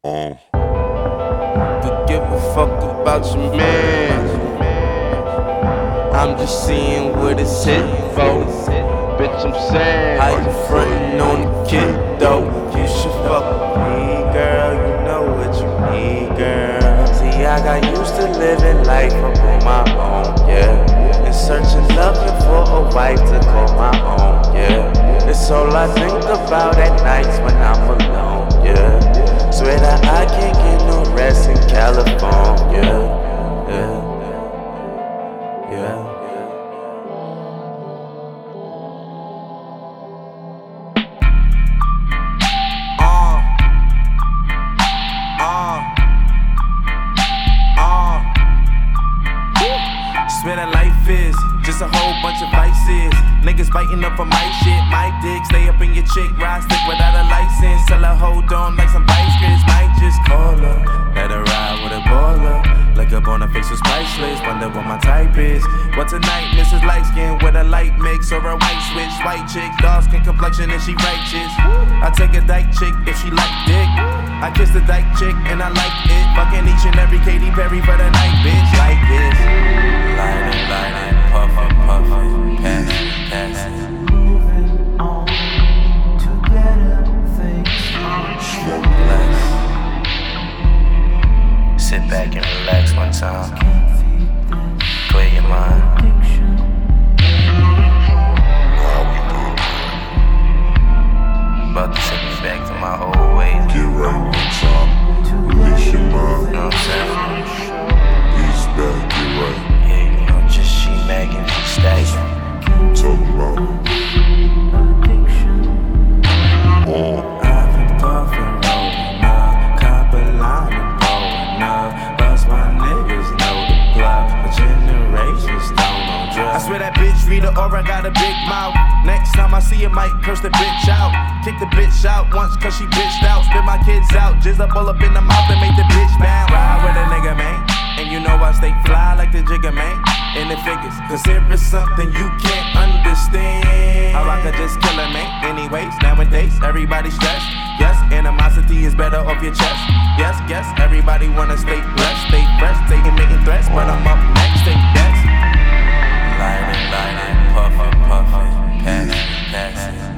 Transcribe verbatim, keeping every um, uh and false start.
Uh. Could give a fuck about your man. I'm just seeing what it's hit for. Bitch, I'm saying, how you frontin' on the kid though? You should fuck with me, girl. You know what you need, girl. See, I got used to living life up on my own, yeah. And searching, looking for a wife to call my own, yeah. It's all I think about at nights when I'm alone, yeah. Swear that I can't get no rest in California, yeah. Yeah. Uh. Uh. Uh. Swear that life is just a whole bunch of vices. Niggas biting up on my shit. My dick stay up in your chick. Ride stick without a license. Tell her hold on like some bicycles. Might just call her. Let her ride with a baller. Look up on her face was priceless. Wonder what my type is. What tonight, Missus Light Skin with a light mix or a white switch. White chick, dark skin complexion and she righteous. I take a dyke chick if she like dick. I kiss the dyke chick and I like it. Fucking each and every Katy Perry for the night, bitch. Like this. Lightin', lightin', puffin', puffin', pass it, pass it. Moving on to better things. Smoke less. Sit back and relax one time. Clear your mind. About to take me back to my old ways. Get right one time. Release your mind. You know what I'm saying? Ease back, get right. Yeah, you know, just she magging, she stacking. Talking about. Uh. I've been puffin', rollin' up, cop a line and blowin' up. Bust my niggas know the plug, the generations don't know drugs. I swear that bitch Rita Ora got a big mouth. Next time I see her, might curse the bitch out. Kick the bitch out once cause she bitched out. Spit my kids out, jizz up all up in the mouth and make the bitch bounce. Ride with a nigga, man. And you know I stay fly like the Jigga, man. In the figures, cause there is something you can't understand. How I could just kill a man. Anyways, nowadays, everybody stressed. Yes, animosity is better off your chest. Yes, yes, everybody wanna stay blessed. Stay fresh, stay making threats. But I'm up next, take best. Lightin', lightin', puffin', puffin', pass it, pass it.